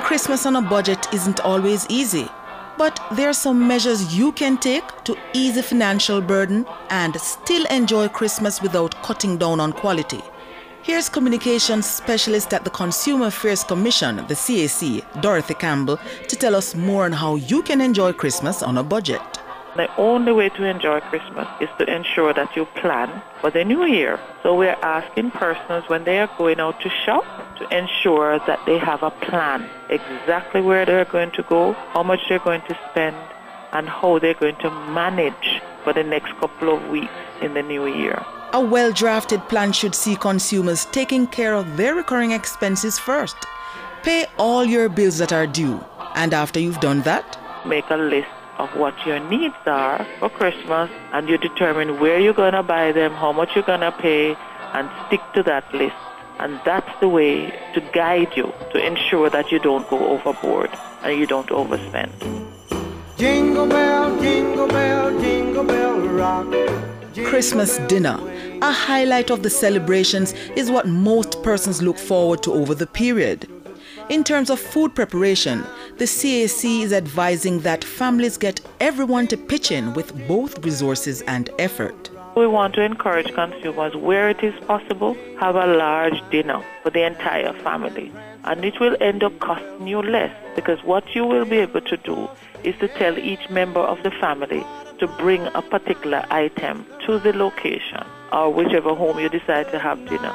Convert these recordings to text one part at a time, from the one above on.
Christmas on a budget isn't always easy, but there are some measures you can take to ease the financial burden and still enjoy Christmas without cutting down on quality. Here's communications specialist at the Consumer Affairs Commission, the CAC, Dorothy Campbell, to tell us more on how you can enjoy Christmas on a budget. The only way to enjoy Christmas is to ensure that you plan for the new year. So we're asking persons when they are going out to shop to ensure that they have a plan, exactly where they're going to go, how much they're going to spend, and how they're going to manage for the next couple of weeks in the new year. A well-drafted plan should see consumers taking care of their recurring expenses first. Pay all your bills that are due, and after you've done that, make a list of what your needs are for Christmas, and you determine where you're going to buy them, how much you're going to pay, and stick to that list. And that's the way to guide you to ensure that you don't go overboard and you don't overspend. Jingle bell, jingle bell, jingle bell rock. Christmas dinner, a highlight of the celebrations, is what most persons look forward to over the period. In terms of food preparation, the CAC is advising that families get everyone to pitch in with both resources and effort. We want to encourage consumers, where it is possible, have a large dinner for the entire family. And it will end up costing you less, because what you will be able to do is to tell each member of the family to bring a particular item to the location or whichever home you decide to have dinner.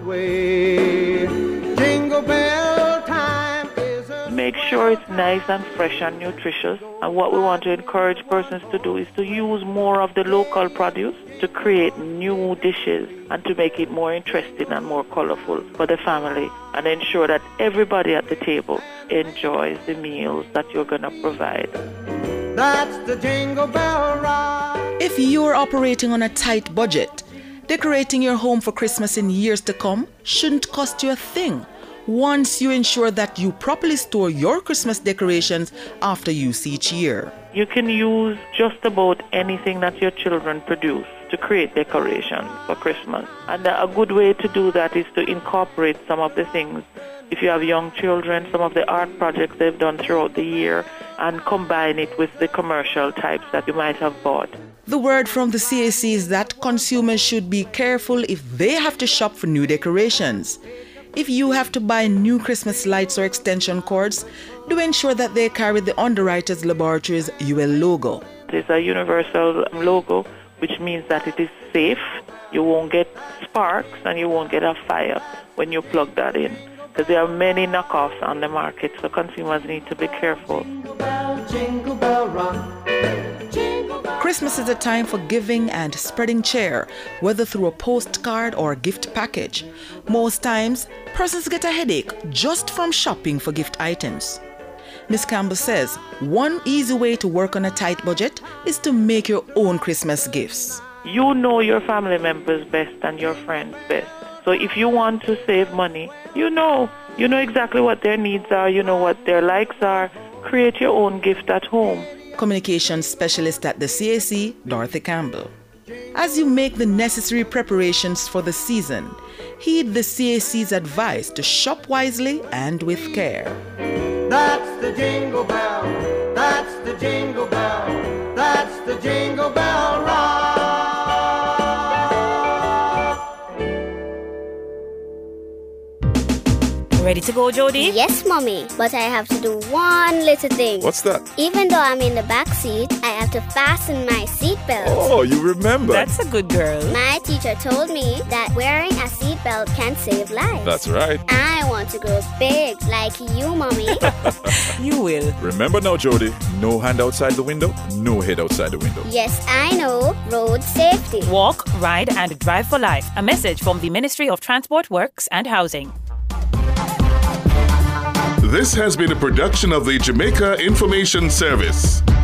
Jingle bell time is Make sure it's nice and fresh and nutritious. And what we want to encourage persons to do is to use more of the local produce to create new dishes and to make it more interesting and more colorful for the family, and ensure that everybody at the table enjoys the meals that you're going to provide. That's the jingle bell rock. If you're operating on a tight budget, decorating your home for Christmas in years to come shouldn't cost you a thing, once you ensure that you properly store your Christmas decorations after use each year. You can use just about anything that your children produce to create decorations for Christmas. And a good way to do that is to incorporate some of the things. If you have young children, some of the art projects they've done throughout the year, and combine it with the commercial types that you might have bought. The word from the CAC is that consumers should be careful if they have to shop for new decorations. If you have to buy new Christmas lights or extension cords, do ensure that they carry the Underwriters Laboratories UL logo. It's a universal logo, which means that it is safe. You won't get sparks and you won't get a fire when you plug that in, because there are many knockoffs on the market, so consumers need to be careful. Jingle bell rock. Christmas is a time for giving and spreading cheer, whether through a postcard or a gift package. Most times, persons get a headache just from shopping for gift items. Ms. Campbell says one easy way to work on a tight budget is to make your own Christmas gifts. You know your family members best and your friends best. So if you want to save money, you know exactly what their needs are, you know what their likes are. Create your own gift at home. Communications specialist at the CAC, Dorothy Campbell. As you make the necessary preparations for the season, heed the CAC's advice to shop wisely and with care. That's the jingle bell. That's the jingle bell. That's the jingle bell rock. Ready to go, Jody? Yes, Mommy. But I have to do one little thing. What's that? Even though I'm in the back seat, I have to fasten my seatbelt. Oh, you remember. That's a good girl. My teacher told me that wearing a seatbelt can save lives. That's right. I want to grow big like you, Mommy. You will. Remember now, Jody, no hand outside the window, no head outside the window. Yes, I know. Road safety. Walk, ride, and drive for life. A message from the Ministry of Transport, Works and Housing. This has been a production of the Jamaica Information Service.